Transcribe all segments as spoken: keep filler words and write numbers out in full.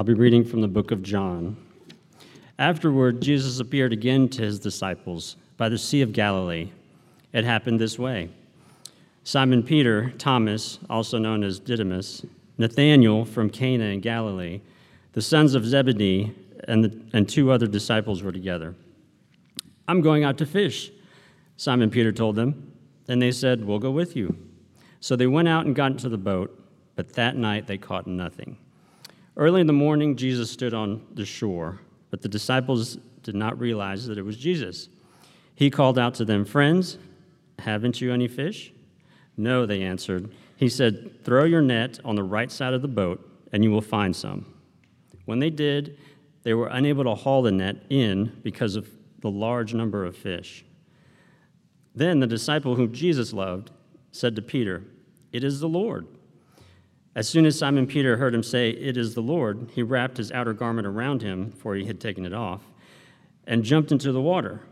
I'll be reading from the book of John. Afterward, Jesus appeared again to his disciples by the Sea of Galilee. It happened this way. Simon Peter, Thomas, also known as Didymus, Nathanael from Cana in Galilee, the sons of Zebedee, and, the, and two other disciples were together. "I'm going out to fish," Simon Peter told them. And they said, "We'll go with you." So they went out and got into the boat, but that night they caught nothing. Early in the morning, Jesus stood on the shore, but the disciples did not realize that it was Jesus. He called out to them, "Friends, haven't you any fish?" "No," they answered. He said, "Throw your net on the right side of the boat, and you will find some." When they did, they were unable to haul the net in because of the large number of fish. Then the disciple whom Jesus loved said to Peter, "It is the Lord." As soon as Simon Peter heard him say, "It is the Lord," he wrapped his outer garment around him, for he had taken it off, and jumped into the water.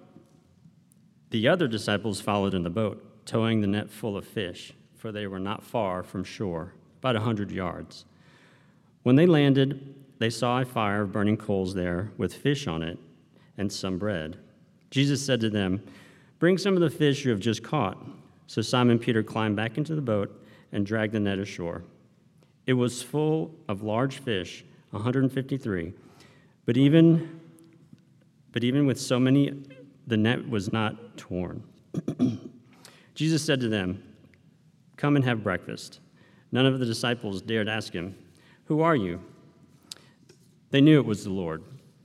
The other disciples followed in the boat, towing the net full of fish, for they were not far from shore, about a hundred yards. When they landed, they saw a fire of burning coals there with fish on it and some bread. Jesus said to them, "Bring some of the fish you have just caught." So Simon Peter climbed back into the boat and dragged the net ashore. It was full of large fish, one hundred fifty-three, but even, but even with so many, the net was not torn. Jesus said to them, "Come and have breakfast." None of the disciples dared ask him, "Who are you?" They knew it was the Lord.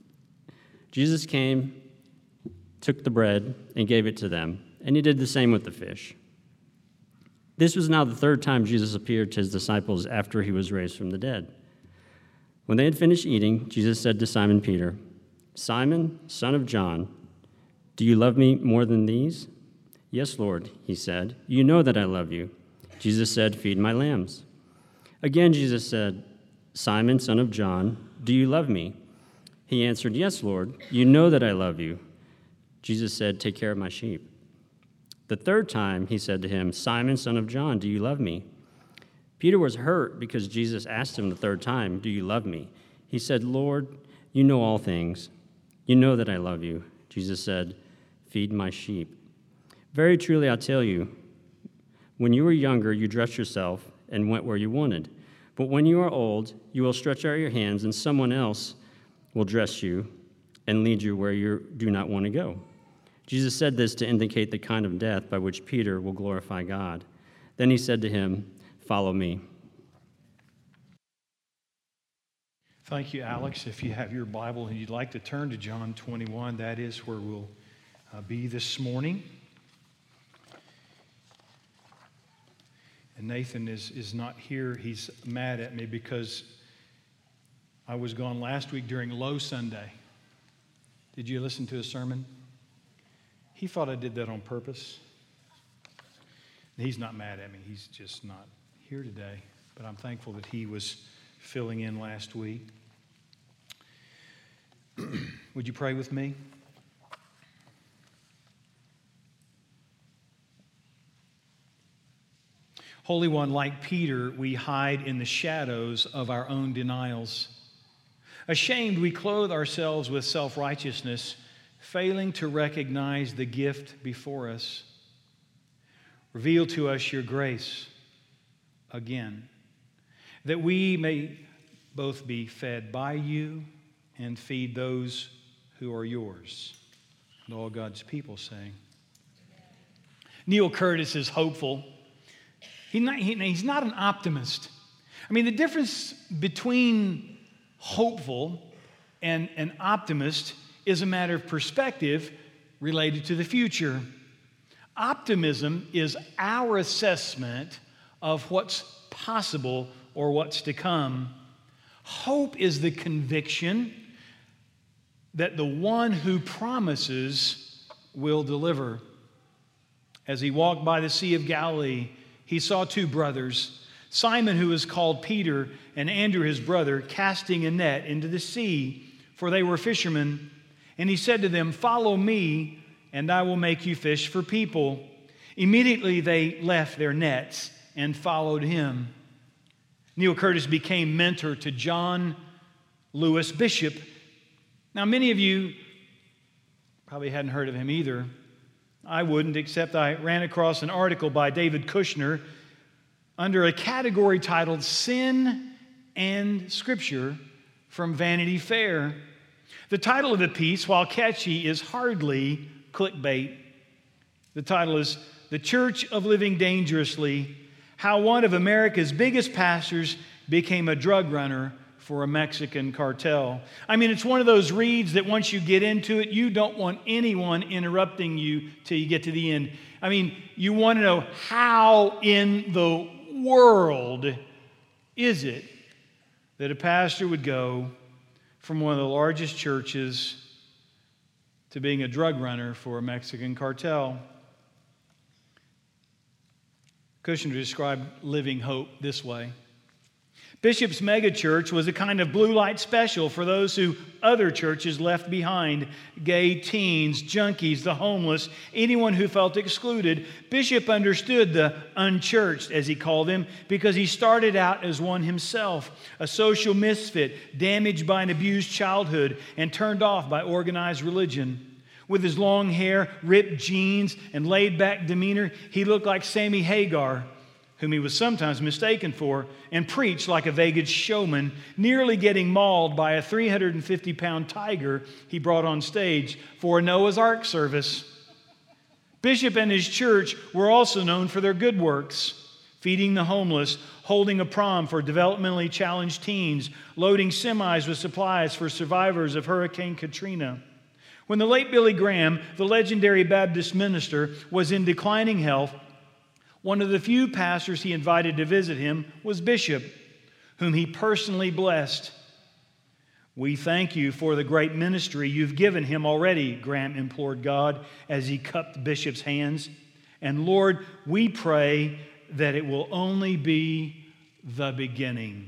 Jesus came, took the bread, and gave it to them, and he did the same with the fish. This was now the third time Jesus appeared to his disciples after he was raised from the dead. When they had finished eating, Jesus said to Simon Peter, "Simon, son of John, do you love me more than these?" "Yes, Lord," he said. "You know that I love you." Jesus said, "Feed my lambs." Again, Jesus said, "Simon, son of John, do you love me?" He answered, "Yes, Lord, you know that I love you." Jesus said, "Take care of my sheep." The third time he said to him, "Simon, son of John, do you love me?" Peter was hurt because Jesus asked him the third time, "Do you love me?" He said, "Lord, you know all things. You know that I love you." Jesus said, "Feed my sheep. Very truly I tell you, when you were younger, you dressed yourself and went where you wanted. But when you are old, you will stretch out your hands, and someone else will dress you and lead you where you do not want to go." Jesus said this to indicate the kind of death by which Peter will glorify God. Then he said to him, "Follow me." Thank you, Alex. If you have your Bible and you'd like to turn to John twenty-one, that is where we'll uh, be this morning. And Nathan is, is not here. He's mad at me because I was gone last week during Low Sunday. Did you listen to his sermon? He thought I did that on purpose. He's not mad at me. He's just not here today. But I'm thankful that he was filling in last week. Would you pray with me? Holy One, like Peter, we hide in the shadows of our own denials. Ashamed, we clothe ourselves with self-righteousness, failing to recognize the gift before us. Reveal to us your grace again, that we may both be fed by you and feed those who are yours. And all God's people saying. Neil Curtis is hopeful. He not, he, he's not an optimist. I mean, the difference between hopeful and an optimist is a matter of perspective related to the future. Optimism is our assessment of what's possible or what's to come. Hope is the conviction that the one who promises will deliver. As he walked by the Sea of Galilee, he saw two brothers, Simon, who is called Peter, and Andrew, his brother, casting a net into the sea, for they were fishermen. And he said to them, "Follow me, and I will make you fish for people." Immediately they left their nets and followed him. Neil Curtis became mentor to John Louis Bishop. Now, many of you probably hadn't heard of him either. I wouldn't, except I ran across an article by David Kushner under a category titled Sin and Scripture from Vanity Fair. The title of the piece, while catchy, is hardly clickbait. The title is The Church of Living Dangerously: How One of America's Biggest Pastors Became a Drug Runner for a Mexican Cartel. I mean, it's one of those reads that once you get into it, you don't want anyone interrupting you till you get to the end. I mean, you want to know, how in the world is it that a pastor would go from one of the largest churches to being a drug runner for a Mexican cartel? Kushner described Living Hope this way: Bishop's megachurch was a kind of blue light special for those who other churches left behind: gay teens, junkies, the homeless, anyone who felt excluded. Bishop understood the unchurched, as he called them, because he started out as one himself, a social misfit, damaged by an abused childhood and turned off by organized religion. With his long hair, ripped jeans, and laid-back demeanor, he looked like Sammy Hagar, whom he was sometimes mistaken for, and preached like a Vegas showman, nearly getting mauled by a three hundred fifty pound tiger he brought on stage for a Noah's Ark service. Bishop and his church were also known for their good works: feeding the homeless, holding a prom for developmentally challenged teens, loading semis with supplies for survivors of Hurricane Katrina. When the late Billy Graham, the legendary Baptist minister, was in declining health, one of the few pastors he invited to visit him was Bishop, whom he personally blessed. "We thank you for the great ministry you've given him already," Graham implored God as he cupped Bishop's hands. "And Lord, we pray that it will only be the beginning."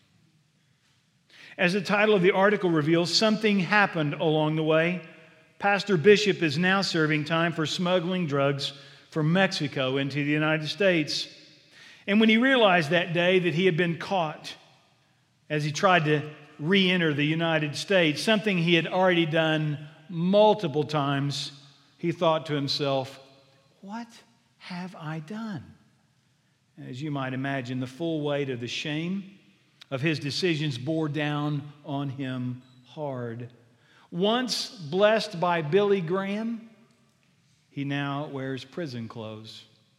As the title of the article reveals, something happened along the way. Pastor Bishop is now serving time for smuggling drugs from Mexico into the United States. And when he realized that day that he had been caught as he tried to re-enter the United States, something he had already done multiple times, he thought to himself, "What have I done?" As you might imagine, the full weight of the shame of his decisions bore down on him hard. Once blessed by Billy Graham, he now wears prison clothes.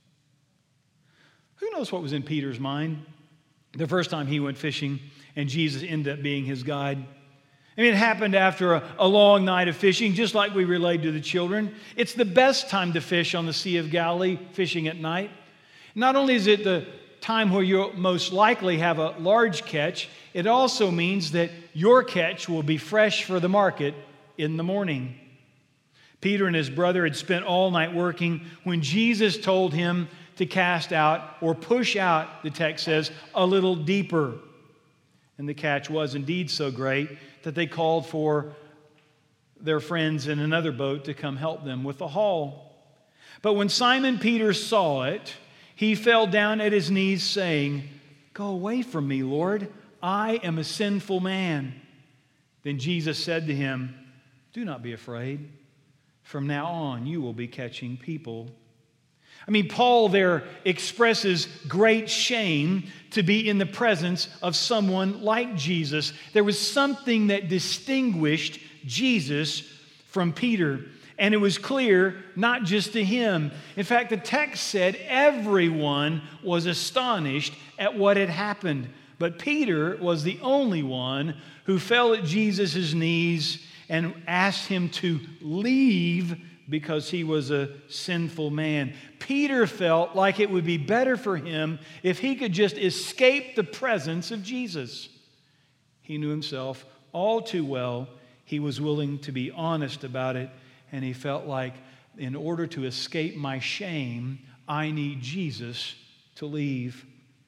Who knows what was in Peter's mind the first time he went fishing and Jesus ended up being his guide? I mean, it happened after a, a long night of fishing, just like we relayed to the children. It's the best time to fish on the Sea of Galilee, fishing at night. Not only is it the time where you'll most likely have a large catch, it also means that your catch will be fresh for the market in the morning. Peter and his brother had spent all night working when Jesus told him to cast out, or push out, the text says, a little deeper. And the catch was indeed so great that they called for their friends in another boat to come help them with the haul. But when Simon Peter saw it, he fell down at his knees, saying, "Go away from me, Lord. I am a sinful man." Then Jesus said to him, "Do not be afraid. From now on, you will be catching people." I mean, Paul there expresses great shame to be in the presence of someone like Jesus. There was something that distinguished Jesus from Peter. And it was clear not just to him. In fact, the text said everyone was astonished at what had happened. But Peter was the only one who fell at Jesus' knees and asked him to leave because he was a sinful man. Peter felt like it would be better for him if he could just escape the presence of Jesus. He knew himself all too well. He was willing to be honest about it. And he felt like, in order to escape my shame, I need Jesus to leave.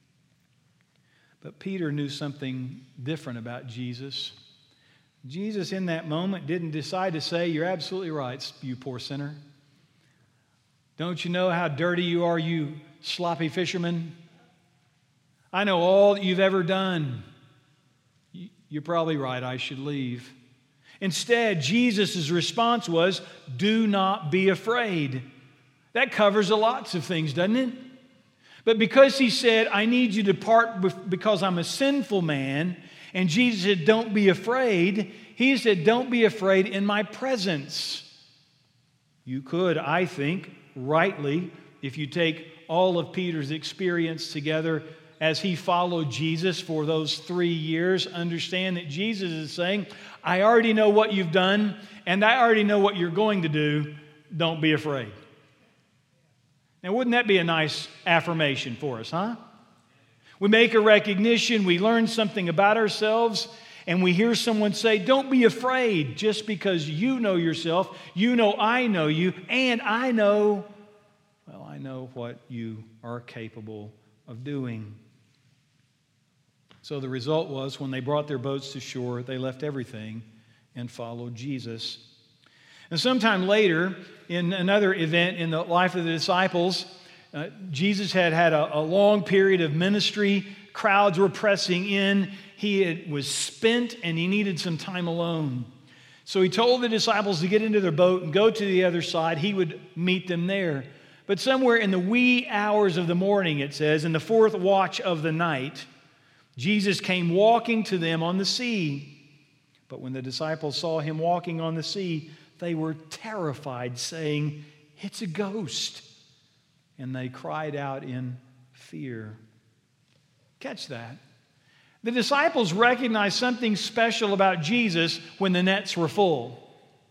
But Peter knew something different about Jesus. Jesus, in that moment, didn't decide to say, "You're absolutely right, you poor sinner. Don't you know how dirty you are, you sloppy fisherman? I know all that you've ever done. You're probably right, I should leave. Instead, Jesus' response was, do not be afraid. That covers a lots of things, doesn't it? But because he said, I need you to depart because I'm a sinful man, and Jesus said, don't be afraid, he said, don't be afraid in my presence. You could, I think, rightly, if you take all of Peter's experience together as he followed Jesus for those three years, understand that Jesus is saying, I already know what you've done, and I already know what you're going to do. Don't be afraid. Now, wouldn't that be a nice affirmation for us, huh? We make a recognition, we learn something about ourselves, and we hear someone say, don't be afraid just because you know yourself, you know I know you, and I know, well, I know what you are capable of doing. So the result was when they brought their boats to shore, they left everything and followed Jesus. And sometime later, in another event in the life of the disciples, uh, Jesus had had a, a long period of ministry. Crowds were pressing in. He had, was spent and he needed some time alone. So he told the disciples to get into their boat and go to the other side. He would meet them there. But somewhere in the wee hours of the morning, it says, in the fourth watch of the night, Jesus came walking to them on the sea. But when the disciples saw him walking on the sea, they were terrified, saying, it's a ghost. And they cried out in fear. Catch that. The disciples recognized something special about Jesus when the nets were full.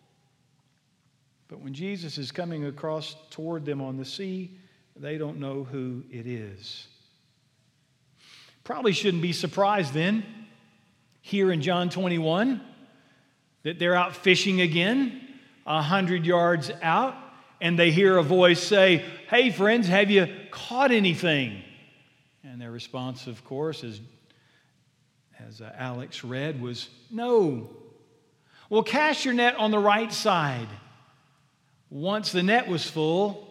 But when Jesus is coming across toward them on the sea, they don't know who it is. Probably shouldn't be surprised then, here in John twenty-one, that they're out fishing again, a hundred yards out, and they hear a voice say, hey friends, have you caught anything? And their response, of course, as, as uh, Alex read, was no. Well, cast your net on the right side. Once the net was full,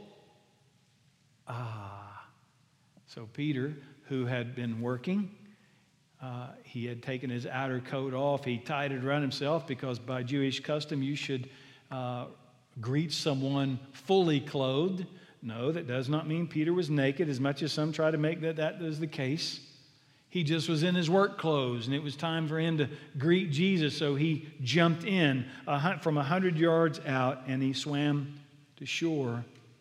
ah, so Peter, who had been working, uh, he had taken his outer coat off. He tied it around himself because by Jewish custom you should uh, greet someone fully clothed. No, that does not mean Peter was naked, as much as some try to make that that was the case. He just was in his work clothes, and it was time for him to greet Jesus, so he jumped in a, from a hundred yards out, and he swam to shore.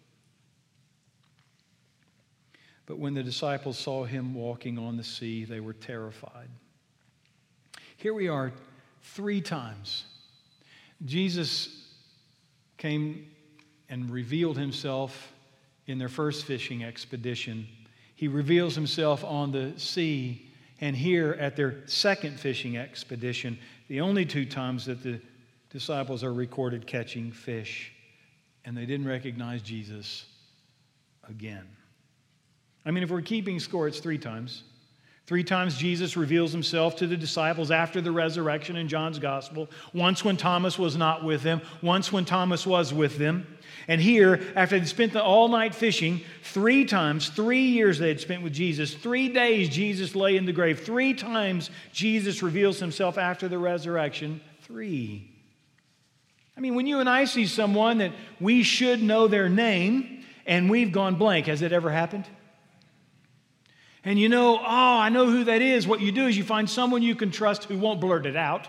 But when the disciples saw him walking on the sea, they were terrified. Here we are three times. Jesus came and revealed himself in their first fishing expedition. He reveals himself on the sea, and here at their second fishing expedition, the only two times that the disciples are recorded catching fish, and they didn't recognize Jesus again. I mean, if we're keeping score, it's three times. Three times Jesus reveals himself to the disciples after the resurrection in John's gospel. Once when Thomas was not with them. Once when Thomas was with them. And here, after they'd spent the all night fishing, three times, three years they had spent with Jesus. Three days Jesus lay in the grave. Three times Jesus reveals himself after the resurrection. Three. I mean, when you and I see someone that we should know their name and we've gone blank, has it ever happened? And you know, oh, I know who that is. What you do is you find someone you can trust who won't blurt it out.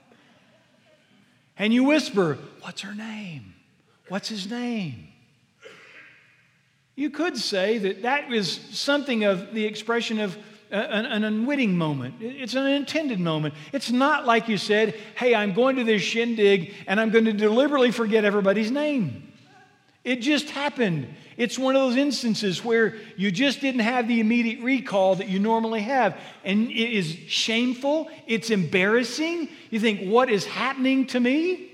And you whisper, what's her name? What's his name? You could say that that is something of the expression of an, an unwitting moment. It's an unintended moment. It's not like you said, hey, I'm going to this shindig and I'm going to deliberately forget everybody's name. It just happened. It's one of those instances where you just didn't have the immediate recall that you normally have. And it is shameful. It's embarrassing. You think, what is happening to me?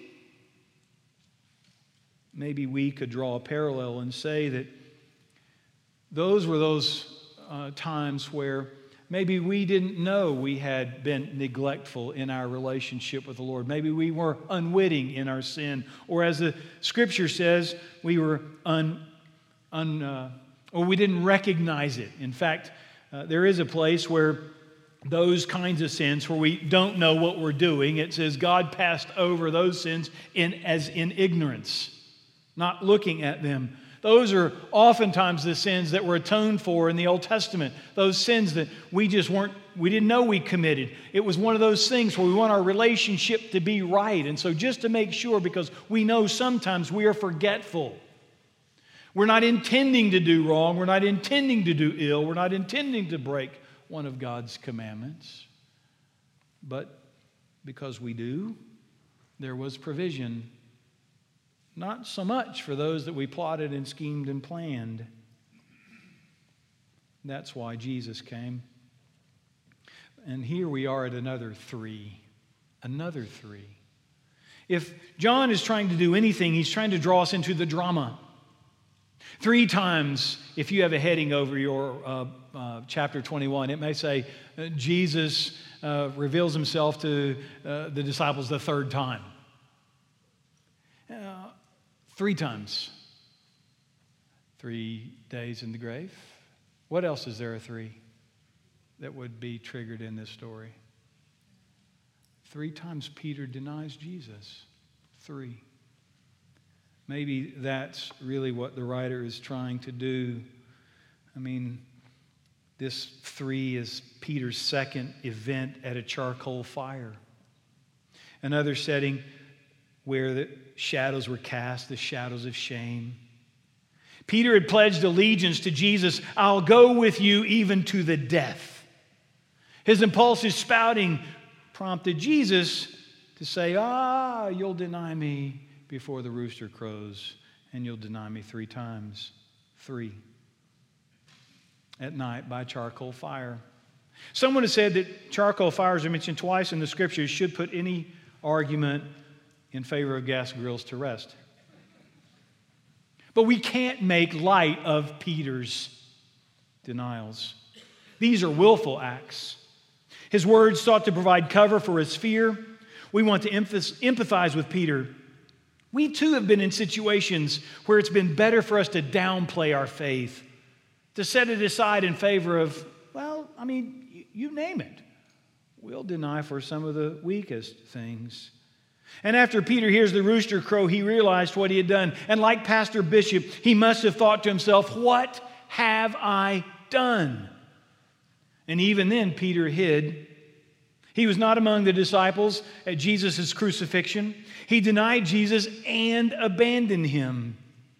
Maybe we could draw a parallel and say that those were those uh, times where maybe we didn't know we had been neglectful in our relationship with the Lord. Maybe we were unwitting in our sin. Or as the Scripture says, we were un, un uh, or we didn't recognize it. In fact, uh, there is a place where those kinds of sins where we don't know what we're doing. It says God passed over those sins in, as in ignorance, not looking at them. Those are oftentimes the sins that were atoned for in the Old Testament. Those sins that we just weren't, we didn't know we committed. It was one of those things where we want our relationship to be right. And so just to make sure, because we know sometimes we are forgetful. We're not intending to do wrong. We're not intending to do ill. We're not intending to break one of God's commandments. But because we do, there was provision. Not so much for those that we plotted and schemed and planned. That's why Jesus came. And here we are at another three. Another three. If John is trying to do anything, he's trying to draw us into the drama. Three times, if you have a heading over your uh, uh, chapter twenty-one, it may say uh, Jesus uh, reveals himself to uh, the disciples the third time. Uh, three times. Three days in the grave. What else is there a three that would be triggered in this story? Three times Peter denies Jesus. Three. Maybe that's really what the writer is trying to do. I mean, this three is Peter's second event at a charcoal fire. Another setting where the shadows were cast, the shadows of shame. Peter had pledged allegiance to Jesus. I'll go with you even to the death. His impulsive spouting prompted Jesus to say, ah, you'll deny me before the rooster crows, and you'll deny me three times. Three. At night by charcoal fire. Someone has said that charcoal fires are mentioned twice in the Scriptures should put any argument in favor of gas grills to rest. But we can't make light of Peter's denials. These are willful acts. His words sought to provide cover for his fear. We want to empathize with Peter. We too have been in situations where it's been better for us to downplay our faith, to set it aside in favor of, well, I mean, you name it. We'll deny for some of the weakest things. And after Peter hears the rooster crow, he realized what he had done. And like Pastor Bishop, he must have thought to himself, what have I done? And even then, Peter hid. He was not among the disciples at Jesus' crucifixion. He denied Jesus and abandoned him.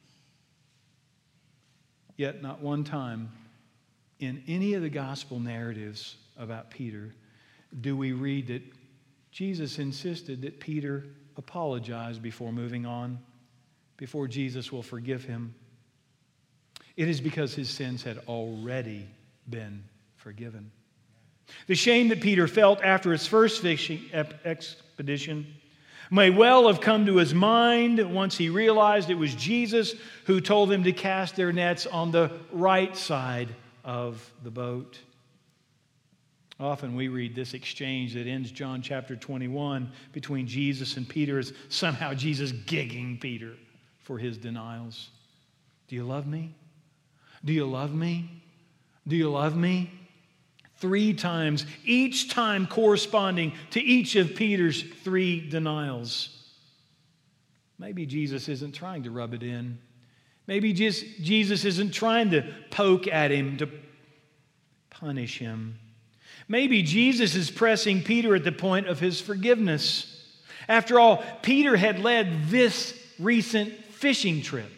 Yet not one time in any of the gospel narratives about Peter do we read that Jesus insisted that Peter apologize before moving on, before Jesus will forgive him. It is because his sins had already been forgiven. The shame that Peter felt after his first fishing expedition may well have come to his mind once he realized it was Jesus who told them to cast their nets on the right side of the boat. Often we read this exchange that ends John chapter twenty-one between Jesus and Peter as somehow Jesus gigging Peter for his denials. Do you love me? Do you love me? Do you love me? Three times, each time corresponding to each of Peter's three denials. Maybe Jesus isn't trying to rub it in. Maybe just Jesus isn't trying to poke at him, to punish him. Maybe Jesus is pressing Peter at the point of his forgiveness. After all, Peter had led this recent fishing trip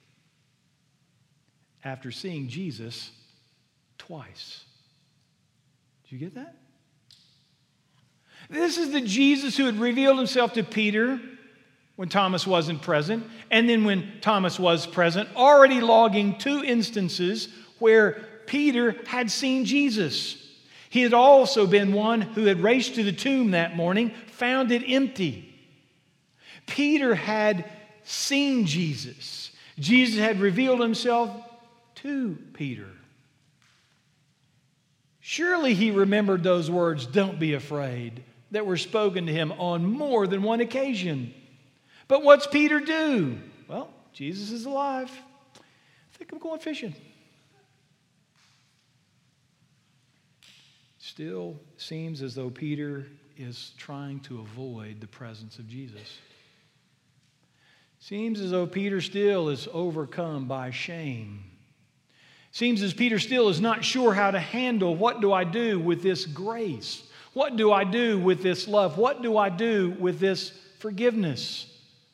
after seeing Jesus twice. Did you get that? This is the Jesus who had revealed himself to Peter when Thomas wasn't present, and then when Thomas was present, already logging two instances where Peter had seen Jesus. He had also been one who had raced to the tomb that morning, found it empty. Peter had seen Jesus. Jesus had revealed himself to Peter. Surely he remembered those words, "Don't be afraid," that were spoken to him on more than one occasion. But what's Peter do? Well, Jesus is alive. I think I'm going fishing. still seems as though Peter is trying to avoid the presence of Jesus. Seems as though Peter still is overcome by shame. Seems as Peter still is not sure how to handle, what do I do with this grace? What do I do with this love? What do I do with this forgiveness?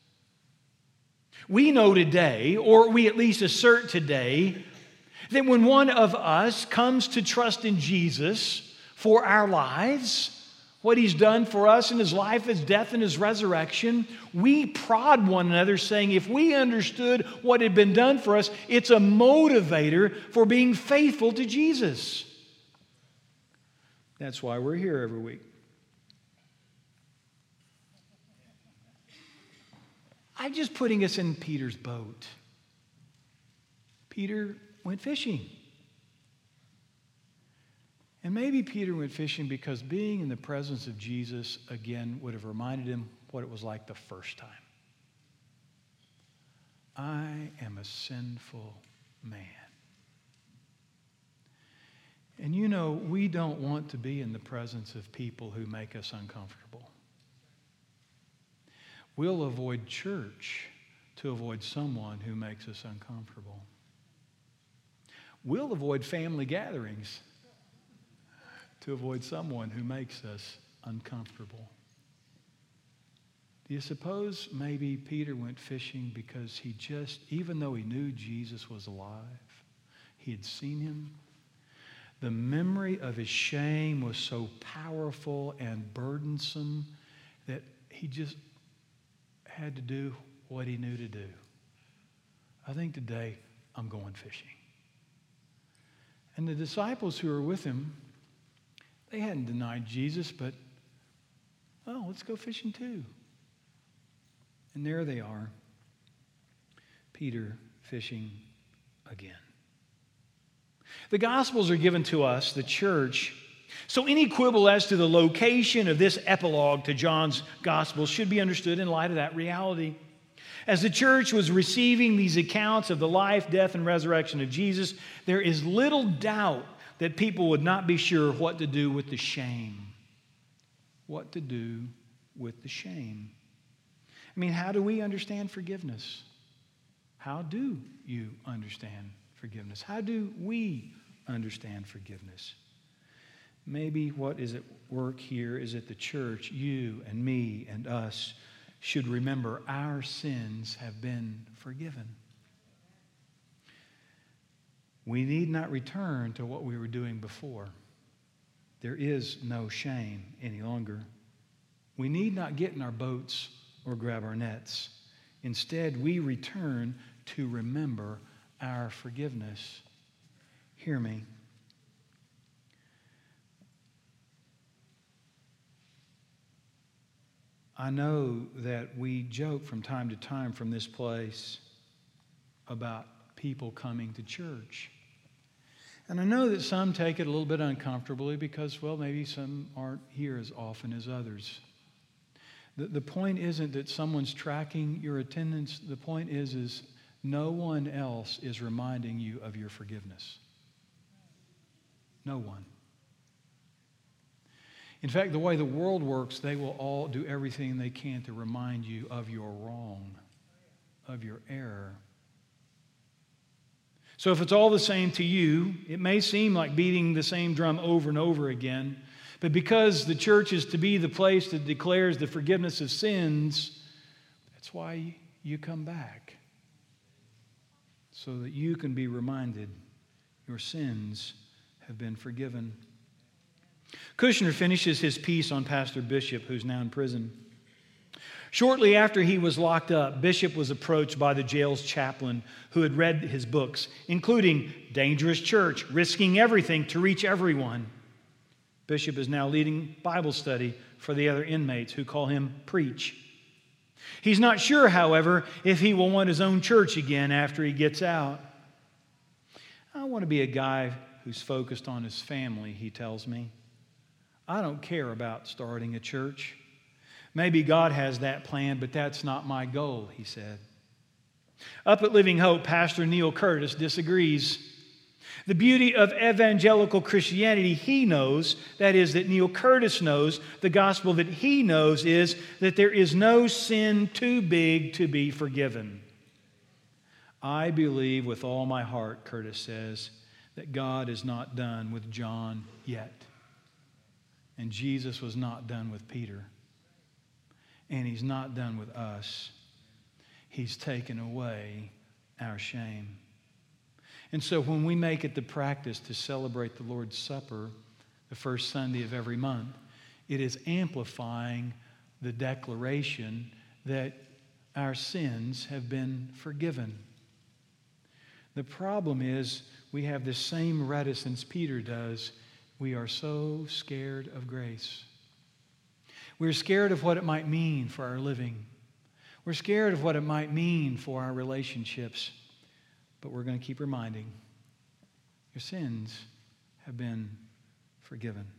We know today, or we at least assert today, that when one of us comes to trust in Jesus for our lives, what He's done for us in His life, His death, and His resurrection, we prod one another saying, if we understood what had been done for us, it's a motivator for being faithful to Jesus. That's why we're here every week. I'm just putting us in Peter's boat. Peter went fishing. And maybe Peter went fishing because being in the presence of Jesus again would have reminded him what it was like the first time. I am a sinful man. And you know, we don't want to be in the presence of people who make us uncomfortable. We'll avoid church to avoid someone who makes us uncomfortable. We'll avoid family gatherings to avoid someone who makes us uncomfortable. Do you suppose maybe Peter went fishing because he just, even though he knew Jesus was alive, he had seen Him, the memory of his shame was so powerful and burdensome that he just had to do what he knew to do. I think today I'm going fishing. And the disciples who were with him, they hadn't denied Jesus, but, oh, let's go fishing too. And there they are, Peter fishing again. The Gospels are given to us, the church, so any quibble as to the location of this epilogue to John's Gospel should be understood in light of that reality. As the church was receiving these accounts of the life, death, and resurrection of Jesus, there is little doubt that people would not be sure what to do with the shame. What to do with the shame. I mean, how do we understand forgiveness? How do you understand forgiveness? How do we understand forgiveness? Maybe what is at work here is that the church, you and me and us, should remember our sins have been forgiven. We need not return to what we were doing before. There is no shame any longer. We need not get in our boats or grab our nets. Instead, we return to remember our forgiveness. Hear me. I know that we joke from time to time from this place about people coming to church. And I know that some take it a little bit uncomfortably because, well, maybe some aren't here as often as others. The, the point isn't that someone's tracking your attendance. The point is, is no one else is reminding you of your forgiveness. No one. In fact, the way the world works, they will all do everything they can to remind you of your wrong, of your error. So if it's all the same to you, it may seem like beating the same drum over and over again, but because the church is to be the place that declares the forgiveness of sins, that's why you come back, so that you can be reminded your sins have been forgiven. Kushner finishes his piece on Pastor Bishop, who's now in prison. Shortly after he was locked up, Bishop was approached by the jail's chaplain who had read his books, including Dangerous Church, Risking Everything to Reach Everyone. Bishop is now leading Bible study for the other inmates who call him Preach. He's not sure, however, if he will want his own church again after he gets out. I want to be a guy who's focused on his family, he tells me. I don't care about starting a church. Maybe God has that plan, but that's not my goal, he said. Up at Living Hope, Pastor Neil Curtis disagrees. The beauty of evangelical Christianity, he knows, that is, that Neil Curtis knows, the gospel that he knows is that there is no sin too big to be forgiven. I believe with all my heart, Curtis says, that God is not done with John yet. And Jesus was not done with Peter. And he's not done with us. He's taken away our shame. And so when we make it the practice to celebrate the Lord's Supper the first Sunday of every month, it is amplifying the declaration that our sins have been forgiven. The problem is we have the same reticence Peter does. We are so scared of grace. We're scared of what it might mean for our living. We're scared of what it might mean for our relationships. But we're going to keep reminding, your sins have been forgiven.